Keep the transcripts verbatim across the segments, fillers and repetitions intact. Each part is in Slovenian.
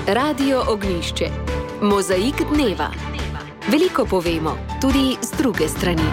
Radio Ognjišče. Mozaik dneva. Veliko povemo, tudi z druge strani.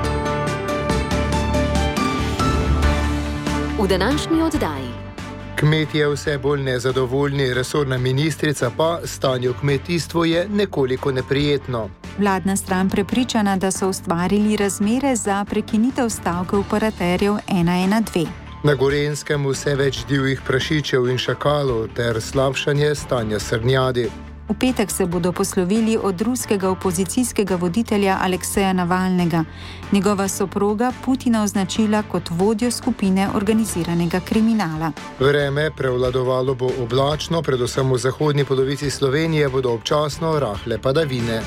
V današnji oddaji. Kmetje vse bolj nezadovoljni, resorna ministrica pa stanje v kmetijstvu je nekoliko neprijetno. Vladna stran prepričana, da so ustvarili razmere za prekinitev stavke operaterjev ena ena dve. Na Gorenjskem vse več divjih prašičev in šakalov ter slabšanje stanja srnjadi. V petek se bodo poslovili od ruskega opozicijskega voditelja Alekseja Navalnega. Njegova soproga Putina označila kot vodjo skupine organiziranega kriminala. Vreme prevladovalo bo oblačno, predvsem v zahodni polovici Slovenije bodo občasno rahle padavine.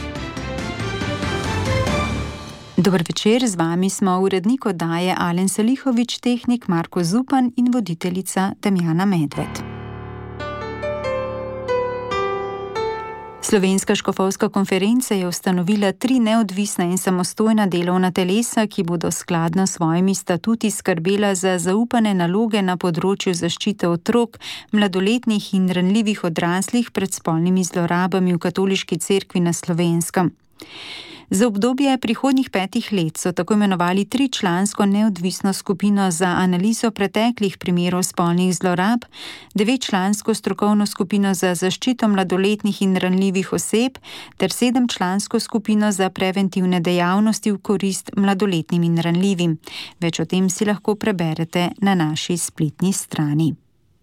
Dober večer, z vami smo urednik oddaje Alen Salihovič, tehnik Marko Zupan in voditeljica Damjana Medved. Slovenska škofovska konferenca je ustanovila tri neodvisna in samostojna delovna telesa, ki bodo skladno s svojimi statuti skrbela za zaupane naloge na področju zaščite otrok, mladoletnih in ranljivih odraslih pred spolnimi zlorabami v katoliški cerkvi na Slovenskem. Za obdobje prihodnjih petih let so tako imenovali tričlansko neodvisno skupino za analizo preteklih primerov spolnih zlorab, devetčlansko strokovno skupino za zaščito mladoletnih in ranljivih oseb ter sedemčlansko skupino za preventivne dejavnosti v korist mladoletnim in ranljivim. Več o tem si lahko preberete na naši spletni strani.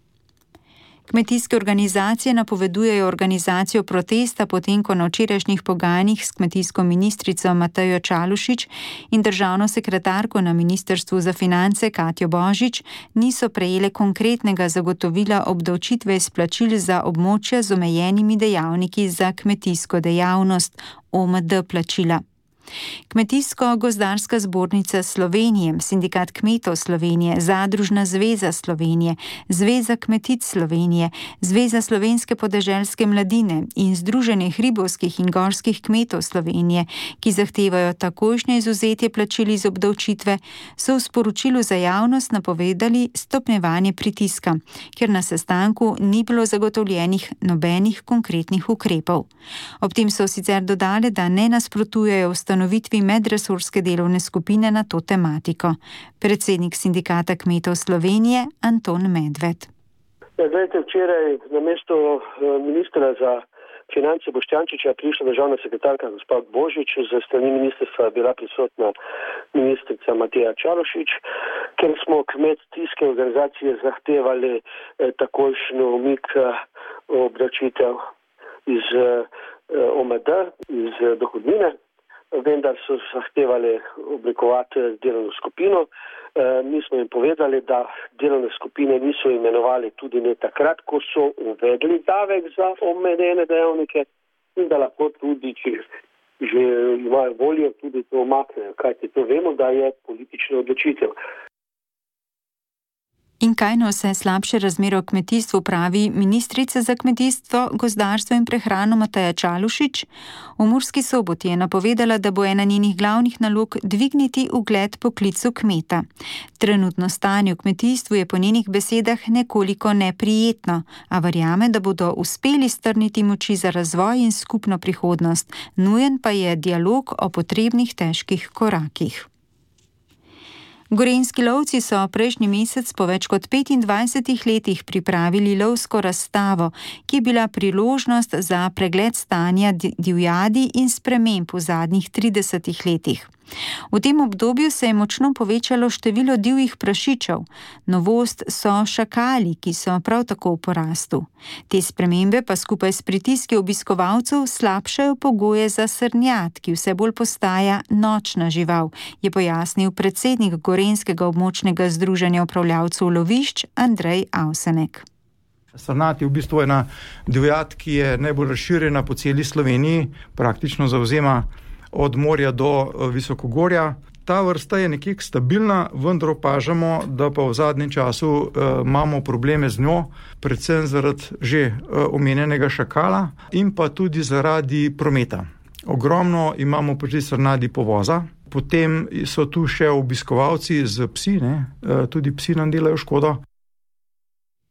Kmetijske organizacije napovedujejo organizacijo protesta, potem ko na včerajšnjih pogajanjih s kmetijsko ministrico Matejo Čalušić in državno sekretarko na Ministrstvu za finance Katjo Božič niso prejele konkretnega zagotovila obdavčitve izplačil za območja z omejenimi dejavniki za kmetijsko dejavnost, O M D plačila. Kmetijsko-gozdarska zbornica Slovenije, Sindikat kmetov Slovenije, Zadružna zveza Slovenije, Zveza kmetic Slovenije, Zveza slovenske podeželske mladine in Združenje hribovskih in gorskih kmetov Slovenije, ki zahtevajo takojšnje izvzetje plačil iz obdavčitve, so v sporočilu za javnost napovedali stopnjevanje pritiska, ker na sestanku ni bilo zagotovljenih nobenih konkretnih ukrepov. Ob tem so sicer dodali, da ne nasprotujejo ustanovitvi medresorske delovne skupine na to tematiko. Predsednik Sindikata kmetov Slovenije Anton Medved. Zdajte, včeraj na mesto ministra za finance Boštjančiča prišla državna sekretarka gospa Božič, za strani ministrstva je bila prisotna ministrica Mateja Čalušić, ker smo kmetijske organizacije zahtevali eh, takojšnjo umik obdavčitev iz eh, O M D, iz eh, dohodnine. Vendar so zahtevali oblikovati delovno skupino. E, mi smo jim povedali, da delovne skupine niso imenovali tudi ne takrat, ko so uvedli davek za omejene dejavnike in da lahko tudi, če že imajo voljo, tudi to umaknejo. Kajti to vemo, da je politična odločitev. In kaj na vse slabše razmere v kmetijstvu pravi ministrica za kmetijstvo, gozdarstvo in prehrano Mateja Čalušić? V Murski Soboti je napovedala, da bo ena njenih glavnih nalog dvigniti ugled poklicu kmeta. Trenutno stanje v kmetijstvu je po njenih besedah nekoliko neprijetno, a verjame, da bodo uspeli strniti moči za razvoj in skupno prihodnost. Nujen pa je dialog o potrebnih težkih korakih. Gorenjski lovci so prejšnji mesec po več kot petindvajsetih letih pripravili lovsko razstavo, ki je bila priložnost za pregled stanja divjadi in sprememb v zadnjih tridesetih letih. V tem obdobju se je močno povečalo število divjih prašičev. Novost so šakali, ki so prav tako v porastu. Te spremembe pa skupaj s pritiski obiskovalcev slabšajo pogoje za srnjad, ki vse bolj postaja nočna žival, je pojasnil predsednik Gorenjskega območnega združenja upravljavcev lovišč Andrej Avsenek. Srnjad je v bistvu ena divjad, ki je najbolj razširjena po celi Sloveniji, praktično zavzema od morja do visokogorja. Ta vrsta je nekje stabilna, vendar opažamo, da pa v zadnjem času uh, imamo probleme z njo, predvsem zaradi že uh, omenjenega šakala in pa tudi zaradi prometa. Ogromno imamo pri srnjadi povoza, potem so tu še obiskovalci z psi, ne? Uh, tudi psi nam delajo škodo.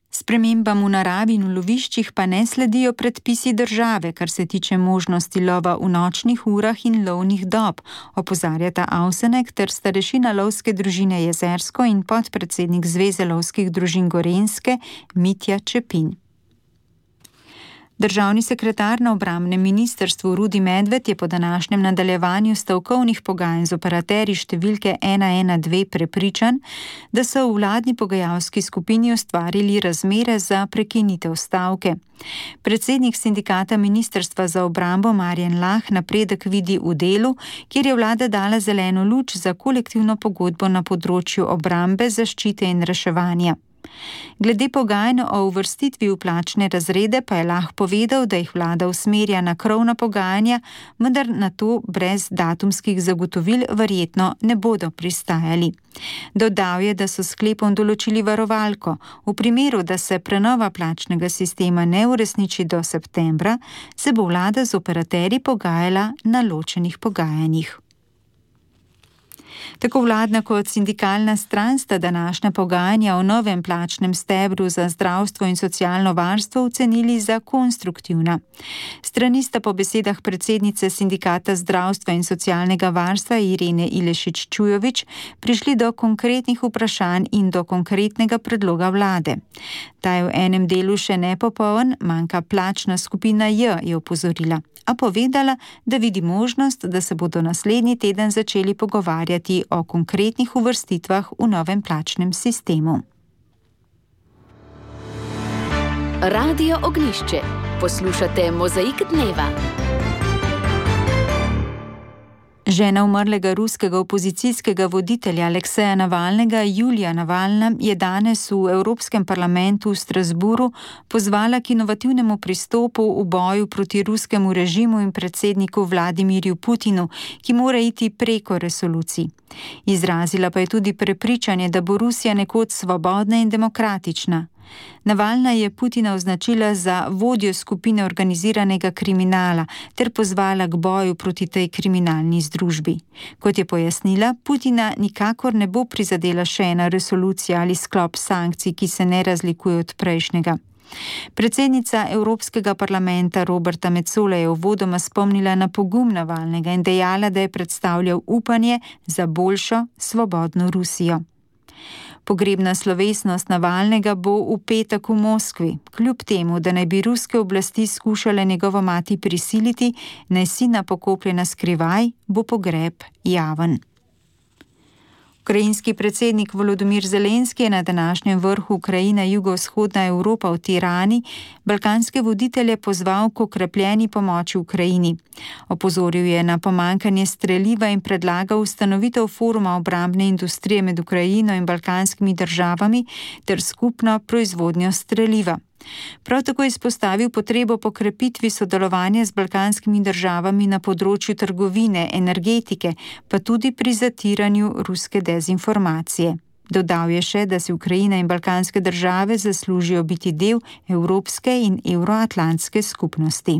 Spremembam v naravi in v loviščih pa ne sledijo predpisi države, kar se tiče možnosti lova v nočnih urah in lovnih dob, opozarjata Avsenek ter starešina lovske družine Jezersko in podpredsednik Zveze lovskih družin Gorenjske Mitja Čepin. Državni sekretar na obrambnem ministrstvu Rudi Medved je po današnjem nadaljevanju stavkovnih pogajanj z operaterji številke ena ena dve prepričan, da so v vladni pogajalski skupini ustvarili razmere za prekinitev stavke. Predsednik sindikata Ministrstva za obrambo Marjan Lah napredek vidi v delu, kjer je vlada dala zeleno luč za kolektivno pogodbo na področju obrambe, zaščite in reševanja. Glede pogajanj o uvrstitvi v plačne razrede pa je Lah povedal, da jih vlada usmerja na krovna pogajanja, vendar na to brez datumskih zagotovil verjetno ne bodo pristajali. Dodal je, da so sklepom določili varovalko. V primeru, da se prenova plačnega sistema ne uresniči do septembra, se bo vlada z operaterji pogajala na ločenih pogajanjih. Tako vladna kot sindikalna stran sta današnja pogajanja o novem plačnem stebru za zdravstvo in socialno varstvo ocenili za konstruktivna. Strani sta po besedah predsednice sindikata zdravstva in socialnega varstva Irene Ilešič-Čujovič prišli do konkretnih vprašanj in do konkretnega predloga vlade. Ta je v enem delu še nepopoln, manjka plačna skupina J, je opozorila, a povedala, da vidi možnost, da se bodo naslednji teden začeli pogovarjati o konkretnih uvrstitvah v novem plačnem sistemu. Radio Ognjišče. Poslušate Mozaik dneva. Žena umrlega ruskega opozicijskega voditelja Alekseja Navalnega, Julija Navalna, je danes v Evropskem parlamentu v Strasburu pozvala k inovativnemu pristopu v boju proti ruskemu režimu in predsedniku Vladimirju Putinu, ki mora iti preko resolucij. Izrazila pa je tudi prepričanje, da bo Rusija nekoč svobodna in demokratična. Navalna je Putina označila za vodjo skupine organiziranega kriminala ter pozvala k boju proti tej kriminalni združbi. Kot je pojasnila, Putina nikakor ne bo prizadela še ena resolucija ali sklop sankcij, ki se ne razlikuje od prejšnjega. Predsednica Evropskega parlamenta Roberta Metsola je uvodoma spomnila na pogum Navalnega in dejala, da je predstavljal upanje za boljšo, svobodno Rusijo. Pogrebna slovesnost Navalnega bo v petek v Moskvi. Kljub temu, da naj bi ruske oblasti skušale njegovo mati prisiliti, naj sina pokoplje na skrivaj, bo pogreb javen. Ukrajinski predsednik Volodymyr Zelenski je na današnjem vrhu Ukrajina jugovzhodna Evropa v Tirani balkanske voditelje pozval k okrepljeni pomoči Ukrajini. Opozoril je na pomanjkanje streliva in predlagal ustanovitev foruma obrambne industrije med Ukrajino in balkanskimi državami ter skupno proizvodnjo streliva. Prav tako je izpostavil potrebo po krepitvi sodelovanja z balkanskimi državami na področju trgovine, energetike, pa tudi pri zatiranju ruske dezinformacije. Dodal je še, da si Ukrajina in balkanske države zaslužijo biti del evropske in evroatlantske skupnosti.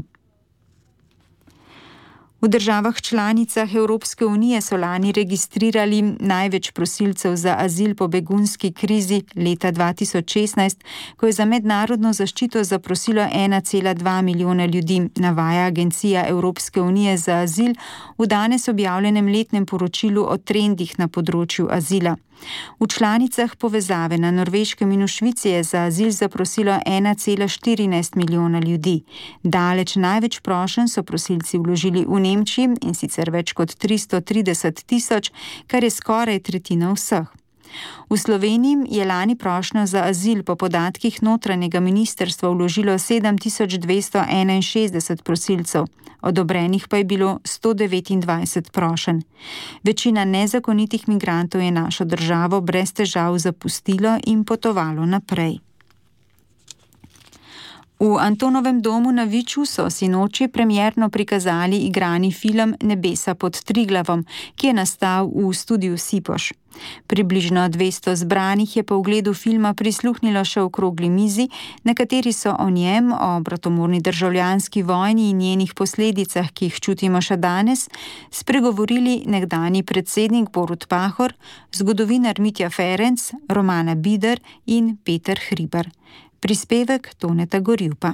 V državah članicah Evropske unije so lani registrirali največ prosilcev za azil po begunski krizi leta dva tisoč šestnajst, ko je za mednarodno zaščito zaprosilo ena cela dva milijona ljudi, navaja Agencija Evropske unije za azil v danes objavljenem letnem poročilu o trendih na področju azila. V članicah povezave na Norveškem in v Švici je za azil zaprosilo ena cela štirinajst milijona ljudi. Daleč največ prošenj so prosilci vložili v Nemčiji, in sicer več kot tristo trideset tisoč, kar je skoraj tretjina vseh. V Sloveniji je lani prošnjo za azil po podatkih notranjega ministrstva vložilo sedem tisoč dvesto enainšestdeset prosilcev, odobrenih pa je bilo sto devetindvajset prošenj. Večina nezakonitih migrantov je našo državo brez težav zapustilo in potovalo naprej. V Antonovem domu na Viču so sinoči premierno prikazali igrani film Nebesa pod Triglavom, ki je nastal v studiu Sipoš. Približno dvesto zbranih je po ogledu filma prisluhnilo še okrogli mizi, na kateri so o njem, o bratomorni državljanski vojni in njenih posledicah, ki jih čutimo še danes, spregovorili nekdanji predsednik Borut Pahor, zgodovinar Mitja Ferenc, Romana Bider in Peter Hribar. Prispevek Toneta Gorjupa.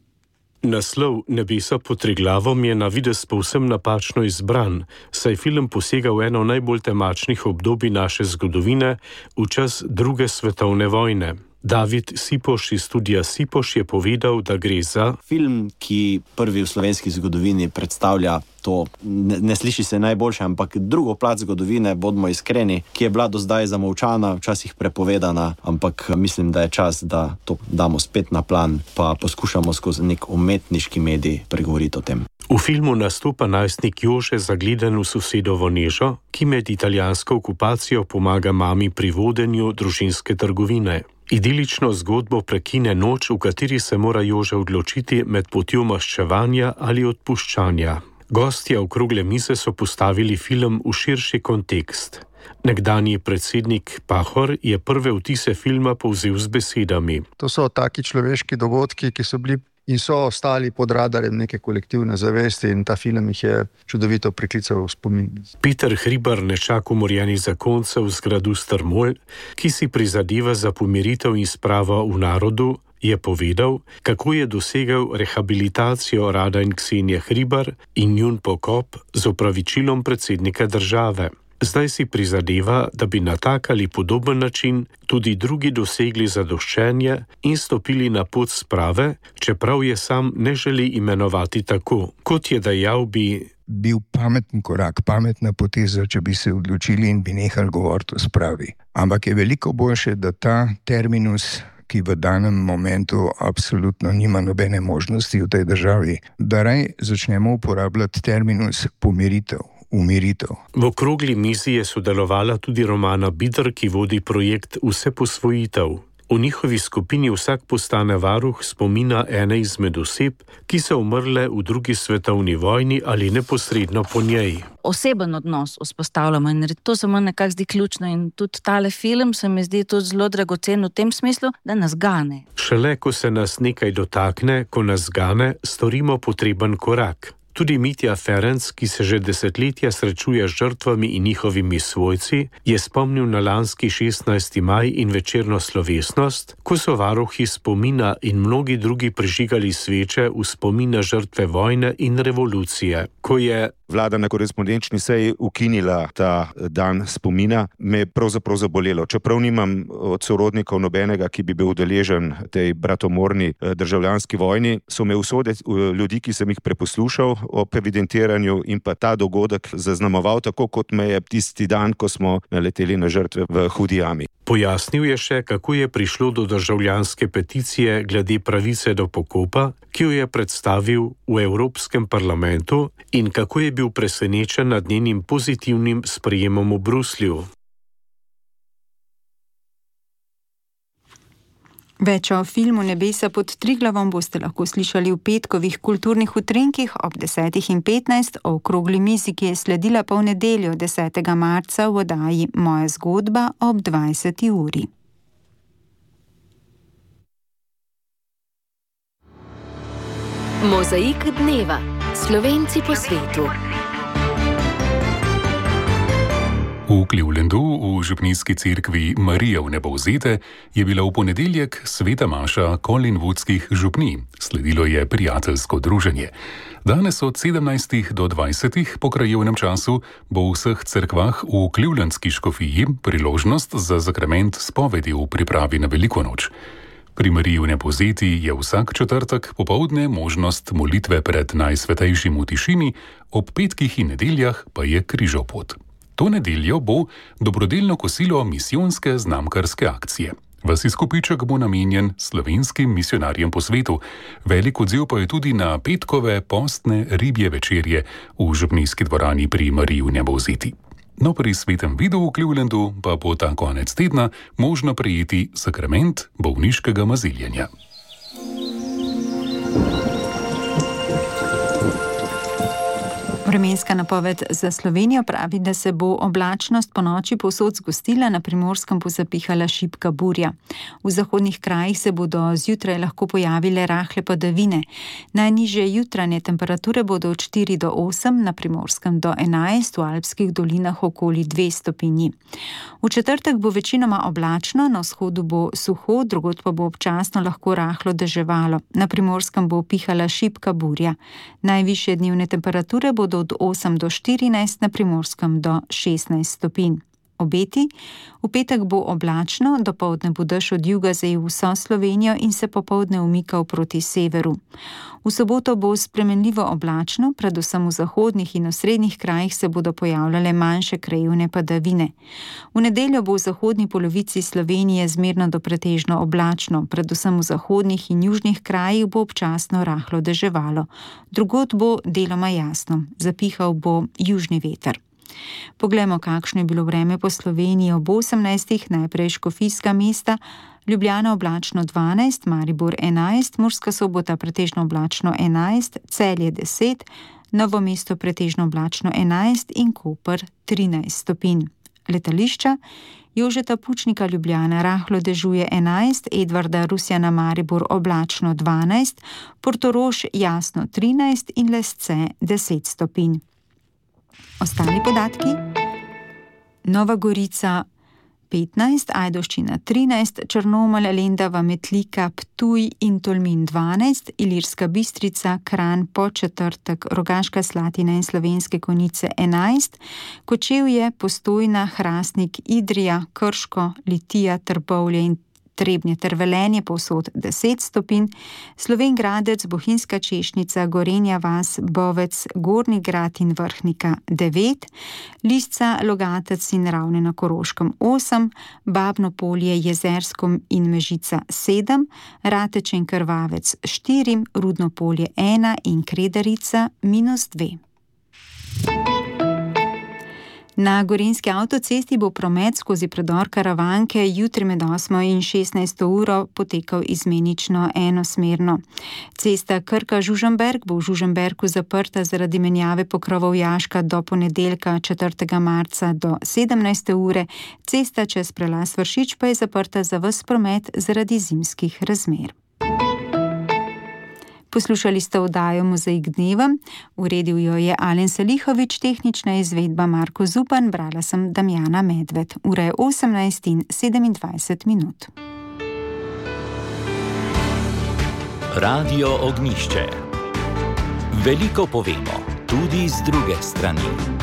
Naslov Nebesa pod Triglavom je na videz povsem napačno izbran, saj film posega v eno najbolj temačnih obdobij naše zgodovine, v čas druge svetovne vojne. David Sipoš iz studia Sipoš je povedal, da gre za film, ki prvi v slovenski zgodovini predstavlja to, ne, ne sliši se najboljše, ampak drugo plat zgodovine, bodimo iskreni, ki je bila do zdaj zamolčana, včasih prepovedana, ampak mislim, da je čas, da to damo spet na plan, pa poskušamo skozi nek umetniški medij pregovoriti o tem. V filmu nastopa najstnik Jože, zagleden v sosedovo Nežo, ki med italijansko okupacijo pomaga mami pri vodenju družinske trgovine. Idilično zgodbo prekine noč, v kateri se mora Jože odločiti med potjo maščevanja ali odpuščanja. Gostje okrogle mize so postavili film v širši kontekst. Nekdanji predsednik Pahor je prve vtise filma povzel z besedami. To so taki človeški dogodki, ki so bili in so ostali pod radarjem neke kolektivne zavesti in ta film jih je čudovito priklical v spomin. Peter Hribar, nečak umorjenih zakoncev z gradu Strmol, ki si prizadeva za pomiritev in spravo v narodu, je povedal, kako je dosegel rehabilitacijo Rada in Ksenije Hribar in njun pokop z opravičilom predsednika države. Zdaj si prizadeva, da bi na tak ali podoben način tudi drugi dosegli zadoščenje in stopili na pot sprave, čeprav je sam ne želi imenovati tako. Kot je dejal, bi bil pameten korak, pametna poteza, če bi se odločili in bi nehali govoriti o spravi. Ampak je veliko boljše, da ta terminus, ki v danem momentu absolutno nima nobene možnosti v tej državi, da raj začnemo uporabljati terminus pomiritev. Umiritev. V okrogli mizi je sodelovala tudi Romana Bider, ki vodi projekt Vse posvojitev. V njihovi skupini vsak postane varuh spomina ene izmed oseb, ki so umrle v drugi svetovni vojni ali neposredno po njej. Oseben odnos vzpostavljamo in to se mi nekako zdi ključno in tudi tale film se mi zdi tudi zelo dragocen v tem smislu, da nas gane. Šele ko se nas nekaj dotakne, ko nas gane, storimo potreben korak. Tudi Mitja Ferenc, ki se že desetletja srečuje z žrtvami in njihovimi svojci, je spomnil na lanski šestnajsti maj in večerno slovesnost, ko so varuhi spomina in mnogi drugi prižigali sveče v spomin na žrtve vojne in revolucije. Ko je vlada na korespondenčni seji ukinila ta dan spomina, me je pravzaprav zabolelo. Čeprav nimam od sorodnikov nobenega, ki bi bil udeležen tej bratomorni državljanski vojni, so me usode ljudi, ki sem jih preposlušal ob evidentiranju in pa ta dogodek zaznamoval tako, kot me je tisti dan, ko smo naleteli na žrtve v Hudi jami. Pojasnil je še, kako je prišlo do državljanske peticije glede pravice do pokopa, ki jo je predstavil v Evropskem parlamentu in kako je bil presenečen nad njenim pozitivnim sprejemom v Bruslju. Več o filmu Nebesa pod Triglavom boste lahko slišali v petkovih kulturnih utrenkih ob desetih in petnajst, o okrogli mizi, ki je sledila pa v nedeljo desetega marca v oddaji Moja zgodba ob dvajseti uri. Mozaik dneva. Slovenci po svetu. V Clevelandu, v župnijski cerkvi Marije Vnebovzete, je bila v ponedeljek sveta maša Collingwoodskih župnij. Sledilo je prijateljsko druženje. Danes od sedemnajstih do dvajsetih po krajevnem času bo v vseh cerkvah v Clevelandski škofiji priložnost za sakrament spovedi v pripravi na Veliko noč. Pri Mariji Vnebovzeti je vsak četrtek popoldne možnost molitve pred Najsvetejšim v tišini, ob petkih in nedeljah pa je križopot. To nedeljo bo dobrodelno kosilo misijonske znamkarske akcije. Ves izkupiček bo namenjen slovenskim misionarjem po svetu. Velik odziv pa je tudi na petkove postne ribje večerje v župnijski dvorani pri Mariji Vnebovzeti. No, pri svetem vidu v Clevelandu pa bo ta konec tedna možno prejeti sakrament bolniškega maziljenja. Vremenska napoved za Slovenijo pravi, da se bo oblačnost po noči povsod zgostila, na Primorskem bo zapihala šibka burja. V zahodnih krajih se bodo zjutraj lahko pojavile rahle padavine. Najnižje jutranje temperature bodo od štiri do osem, na Primorskem do enajst, v alpskih dolinah okoli dve stopinji. V četrtek bo večinoma oblačno, na vzhodu bo suho, drugod pa bo občasno lahko rahlo deževalo. Na Primorskem bo pihala šibka burja. Najvišje dnevne temperature bodo od osem do štirinajst, na Primorskem do šestnajst stopinj. Obeti: v petek bo oblačno, dopoldne bo dež od juga zajel vso Slovenijo in se popoldne umikal proti severu. V soboto bo spremenljivo oblačno, predvsem v zahodnih in osrednjih krajih se bodo pojavljale manjše krajevne padavine. V nedeljo bo v zahodni polovici Slovenije zmerno do pretežno oblačno, predvsem v zahodnih in južnih krajih bo občasno rahlo deževalo. Drugod bo deloma jasno, zapihal bo južni veter. Poglejmo, kakšno je bilo vreme po Sloveniji ob osemnajstih, najprej Škofijska mesta, Ljubljana oblačno dvanajst, Maribor enajst, Murska Sobota pretežno oblačno enajst, Celje deset, Novo mesto pretežno oblačno enajst in Koper trinajst stopinj. Letališča: Jožeta Pučnika Ljubljana rahlo dežuje enajst, Edvarda Rusjana Maribor oblačno dvanajst, Portorož jasno trinajst in Lesce deset stopinj. Ostali podatki: Nova Gorica petnajst, Ajdovščina trinajst, Črnomelj, Lendava, Metlika, Ptuj in Tolmin dvanajst, Ilirska Bistrica, Kranj, Podčetrtek, Rogaška Slatina in Slovenske Konjice enajst, Kočevje, Postojna, Hrastnik, Idrija, Krško, Litija, Trbovlje in Trebnje ter Velenje povsod deset stopinj, Slovenj Gradec, Bohinjska Češnjica, Gorenja vas, Bovec, Gornji Grad in Vrhnika devet, Lisca, Logatec in Ravne na Koroškem osem, Babno Polje, Jezersko in Mežica sedem, Rateče in Krvavec štiri, Rudno Polje ena in Kredarica minus dve. Na Gorenjski avtocesti bo promet skozi predor Karavanke jutri med osmo in šestnajsto uro potekal izmenično enosmerno. Cesta Krka-Žužemberk bo v Žužemberku zaprta zaradi menjave pokrovov jaška do ponedeljka četrtega marca do sedemnajste ure, cesta čez prelaz Vršič pa je zaprta za ves promet zaradi zimskih razmer. Poslušali ste oddajo Mozaik dneva, uredil jo je Alen Salihovič, tehnična izvedba Marko Zupan, brala sem Damjana Medved. Ura je osemnajst in sedemindvajset minut. Radio Ognjišče. Veliko povemo, tudi z druge strani.